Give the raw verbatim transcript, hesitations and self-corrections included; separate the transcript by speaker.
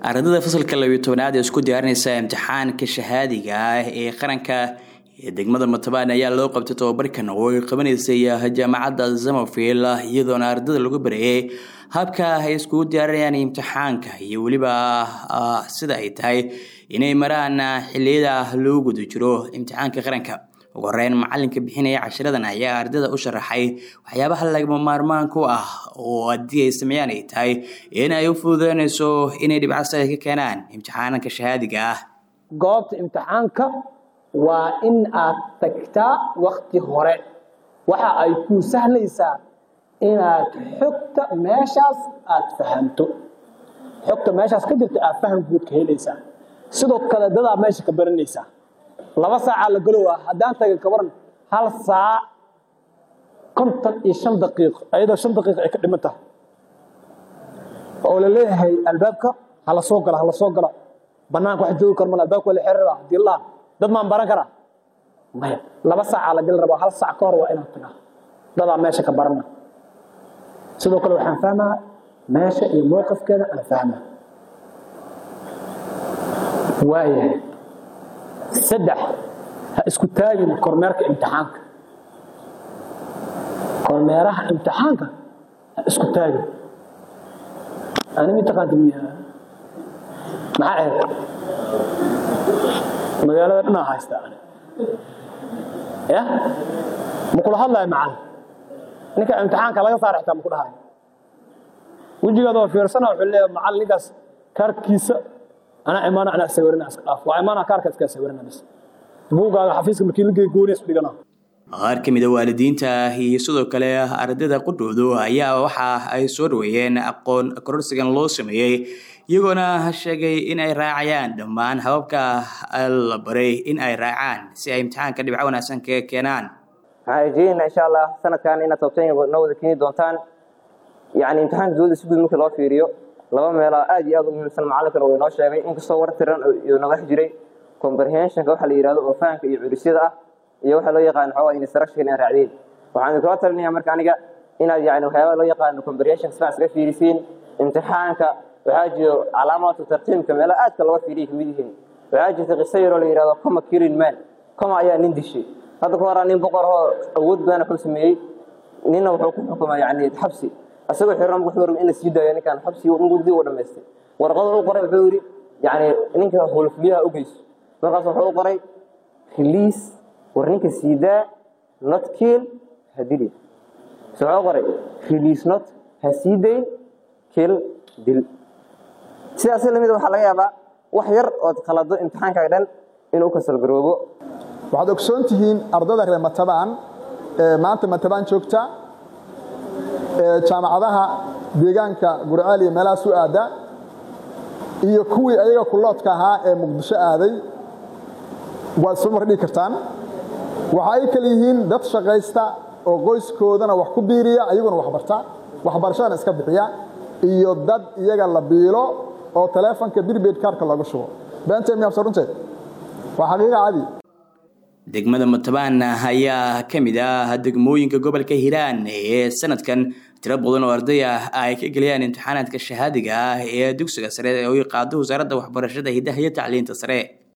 Speaker 1: ardayda fasalka laba iyo tobnaad ee isku diyaarinaysa imtixaanka shahaadiga ah ee qaranka ee degmada Matabaan ayaa loo qabtay tababarkan oo ay qabanaysa jaamacadda Zamafield iyadoona ardayda lagu barayay habka ay isku diyaarinayaan imtixaanka iyo waliba sida ay tahay inay maraan xilliyada loo gudo jiro imtixaanka qaranka. ugu horeyn macalinka bixinaya cashiradan ayaa ardayda u sharaxay waxyaabaha lagama maarmaan ku ah oo haddii ay sameeyaan ay tahay in ay u fududeynayso inay dhibcaha ka keenaan imtixaanka shahaadiga ah.
Speaker 2: goobta imtixaanka waa in aad tagtaa waqti hore waxa ay ku sahlaysaa inaad xogta meeshaas aad fahanto xogta meeshaas ka jirta aad faham guud ka helaysaa sidoo kale dad meesha ka baranaysaa laba saac la galo hadaan taga ka waran hal saac konton iyo shan daqiiqo ayada shan daqiiqo ay ka dhimantaa oo la leeyahay albaabka hala soo gala hala soo gala banaanka wax joogi karma albaabka wala xiriira dilaa dad ma baran kara maya laba saac la gal rabo hal saac ka hor waa inaad tagaa dad meesha ka barana sidoo kale waxaan fahmaa meesha iyo mowqifkeeda aan fahmaa waayahay saddex ha isku taagin kormeerka imtixaanka kormeeraha imtixaanka ha isku taagin ani mid taqaadimiya maxaa ahayd magaalada dhanaa haysta ya ma kula hadlayo macalin ninka imtixaanka laga saara xitaa ma ku dhahayo wejigaada waa fiirsana wuxuu leeyahay macalin ninkaas kaarkiisa أنا إيمانا أنا سويرنا أسقاف وإيمانا كاركت كسويرنا بس بوجا حفيزك مكين لقي جونيس بدينا.
Speaker 1: qaar kamid ah waalidiinta iyo sidoo kale ardayda qudhoodu ayaa waxa ay soo dhaweeyeen aqoon kororsigan loo sameeyay iyagoona sheegay in ay raacayaan dhammaan hababka la baray in ay raacaan si ay imtixaanka dhibco wanaagsan ka keenaan.
Speaker 3: haajin insha Allah sanadkan ina toobteen nowada kini doontaan yani imtixaanka dawladda si guud markii loo fiiriyo laba meel aad iyo aad u muhiimsan macalinkan oo inoo sheegay in kastoo war tiran iyo naga jiray comprehension waxa la yiraahdo oo fahanka iyo culisyada ah iyo waxa loo yaqaan xawaa instruction ee raacdeen waxaan ku talinayaa marka aniga inaad yaani waxyaabo loo yaqaan comprehension space ka fiirisiin imtixaanka waxa jiro calaamado tartiibka meel aad ka loo fiiriyo kamid yihiin waxa jirta qisayro la yiraahdo kama kirin man kama ayaa nin dishay hadda ka horan nin boqor oo awood badan ku sameeyay nina wuxuu ku xukumay yaani xabsi asagoo xiran wuxuu rabay in la sii daayo ninkan xabsi uu muddo u dhameystay warqad uu qoray wuxuu yiri yaani ninka howlfuliyaha u geyso markaas wuxuu qoray release warninka siida not kill hadili soo qoray release not hasiideyn kill dil sidaas la mid waxa laga yaabaa wax yar oo qalado imtixaanka dhan inuu ka sal garoobo
Speaker 4: waxaad ogsoon tihiin ardayda reer Matabaan ee maanta Matabaan joogta jaamacadaha deegaanka Gurcaali meelaha soo aada iyo kuwii ayaga kuloodka ahaa ee Muqdisho aaday waa soo mardhi kartaan waxa ay kala yihiin dad shaqaysta oo qoyskoodana wax ku biiriya ayaguna wax barta waxbarashada iska bixiya iyo dad iyaga la biilo oo telefoonka birbeed kaarka lagu shubo beenta mi afsarunta waxa xaqiiqo caadi
Speaker 1: degmada Matabaan ayaa kamid ah degmooyinka gobolka Hiiraan ee sanadkan tiro badan oo arday ah ay ka galiyaan imtixaanaadka shahaadiga ah ee dugsiga sare ee ay qaado wasaaradda waxbarashada hidaha iyo tacliinta sare.